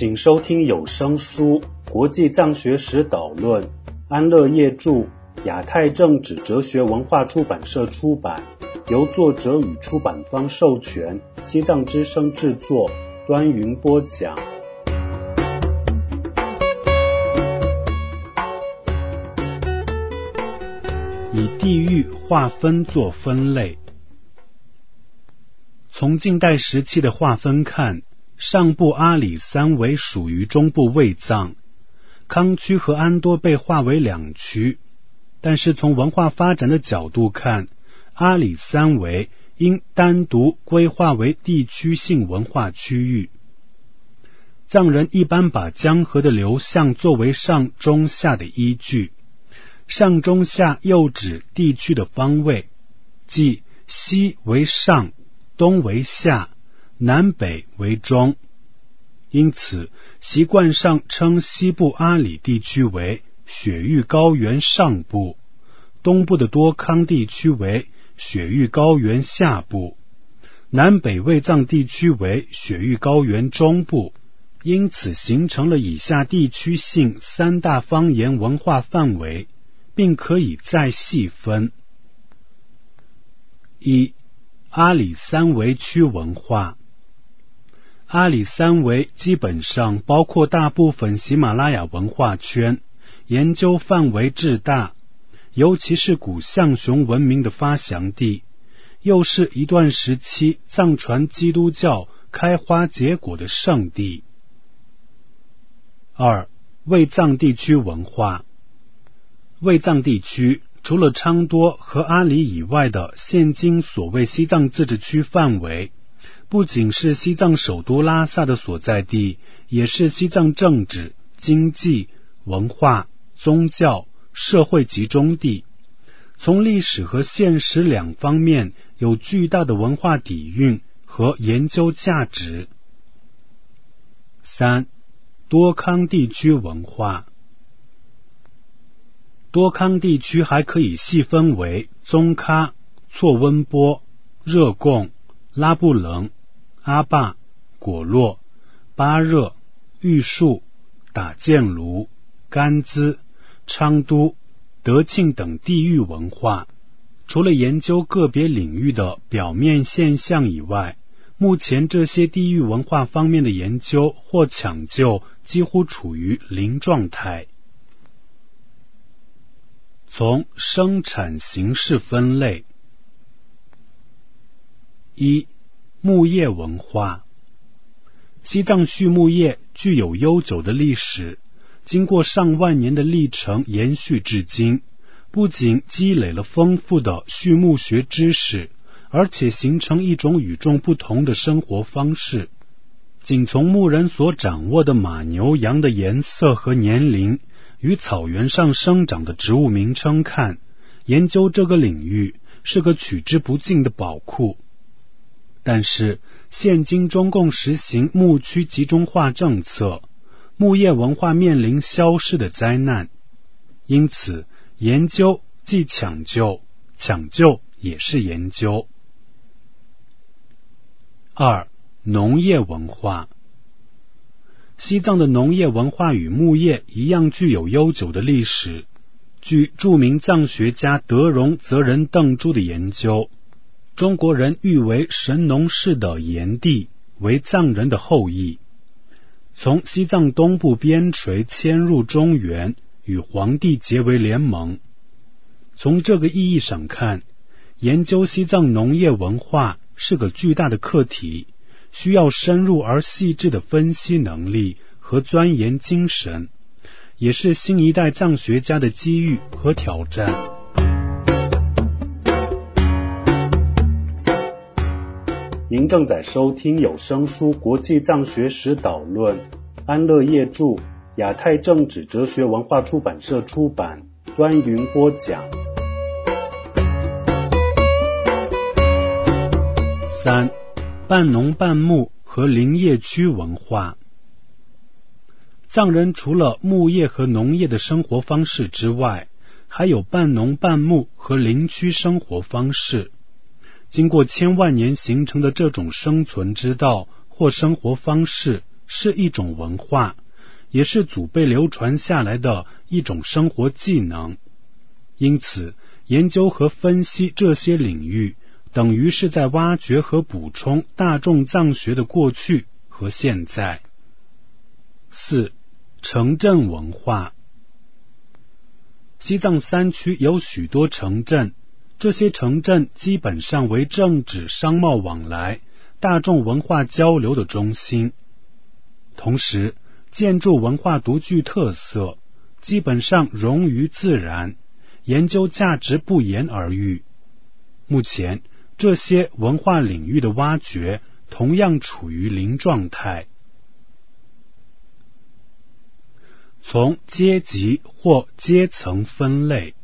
请收听有声书《国际藏学史导论》，安乐业著，亚太政治哲学文化出版社出版，由作者与出版方授权，西藏之声制作，端云播讲。以地域划分做分类。从近代时期的划分看，上部阿里三围属于中部卫藏，康区和安多被划为两区。但是从文化发展的角度看，阿里三围应单独规划为地区性文化区域。藏人一般把江河的流向作为上中下的依据，上中下又指地区的方位，即西为上，东为下，南北为中。因此习惯上称西部阿里地区为雪域高原上部，东部的多康地区为雪域高原下部，南北卫藏地区为雪域高原中部。因此形成了以下地区性三大方言文化范围，并可以再细分。一、阿里三围区文化。阿里三围基本上包括大部分喜马拉雅文化圈，研究范围至大，尤其是古象雄文明的发祥地，又是一段时期藏传基督教开花结果的圣地。二、卫藏地区文化。卫藏地区除了昌多和阿里以外的现今所谓西藏自治区范围，不仅是西藏首都拉萨的所在地，也是西藏政治、经济、文化、宗教、社会集中地，从历史和现实两方面有巨大的文化底蕴和研究价值。三、多康地区文化。多康地区还可以细分为宗喀、措温波、热贡、拉布楞、阿坝、果洛、巴热、玉树、打箭炉、甘孜、昌都、德庆等地域文化。除了研究个别领域的表面现象以外，目前这些地域文化方面的研究或抢救几乎处于零状态。从生产形式分类。一、牧业文化。西藏畜牧业具有悠久的历史，经过上万年的历程延续至今，不仅积累了丰富的畜牧学知识，而且形成一种与众不同的生活方式。仅从牧人所掌握的马牛羊的颜色和年龄与草原上生长的植物名称看，研究这个领域是个取之不尽的宝库。但是现今中共实行牧区集中化政策，牧业文化面临消失的灾难，因此研究即抢救，抢救也是研究。二、农业文化。西藏的农业文化与牧业一样具有悠久的历史。据著名藏学家德荣泽仁邓珠的研究，中国人誉为神农氏的炎帝为藏人的后裔，从西藏东部边陲迁入中原，与黄帝结为联盟。从这个意义上看，研究西藏农业文化是个巨大的课题，需要深入而细致的分析能力和钻研精神，也是新一代藏学家的机遇和挑战。您正在收听有声书《国际藏学史导论》，安乐业著，亚太政治哲学文化出版社出版，端云播讲。三、半农半牧和林业区文化。藏人除了牧业和农业的生活方式之外，还有半农半牧和林区生活方式。经过千万年形成的这种生存之道或生活方式是一种文化，也是祖辈流传下来的一种生活技能。因此，研究和分析这些领域，等于是在挖掘和补充大众藏学的过去和现在。4. 城镇文化。西藏山区有许多城镇，这些城镇基本上为政治、商贸往来、大众文化交流的中心。同时，建筑文化独具特色，基本上融于自然，研究价值不言而喻。目前，这些文化领域的挖掘同样处于零状态。从阶级或阶层分类。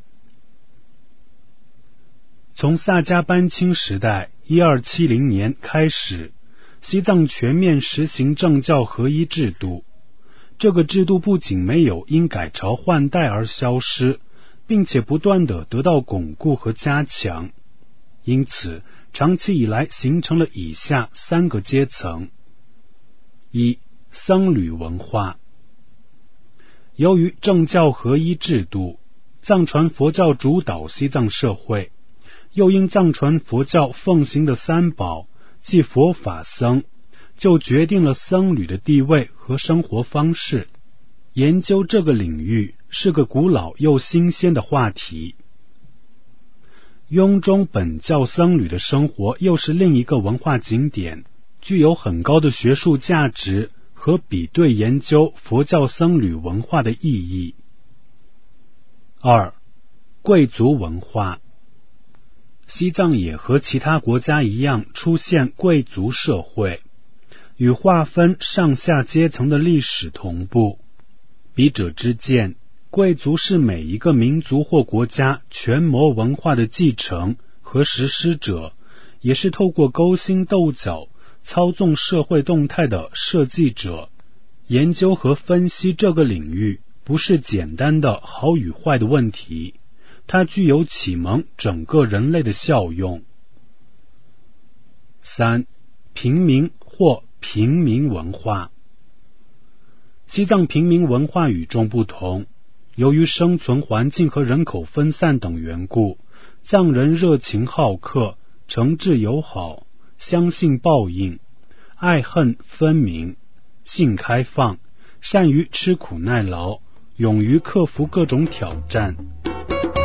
从萨迦班钦时代1270年开始，西藏全面实行政教合一制度。这个制度不仅没有因改朝换代而消失，并且不断地得到巩固和加强。因此，长期以来形成了以下3个阶层。1. 僧侣文化。由于政教合一制度，藏传佛教主导西藏社会，又因藏传佛教奉行的3宝，即佛法僧，就决定了僧侣的地位和生活方式。研究这个领域是个古老又新鲜的话题。雍中本教僧侣的生活又是另一个文化景点，具有很高的学术价值和比对研究佛教僧侣文化的意义。2. 贵族文化。西藏也和其他国家一样出现贵族社会，与划分上下阶层的历史同步。笔者之见，贵族是每一个民族或国家权谋文化的继承和实施者，也是透过勾心斗角操纵社会动态的设计者。研究和分析这个领域不是简单的好与坏的问题，它具有启蒙整个人类的效用。3. 平民或平民文化。西藏平民文化与众不同，由于生存环境和人口分散等缘故，藏人热情好客，诚挚友好，相信报应，爱恨分明，性开放，善于吃苦耐劳，勇于克服各种挑战。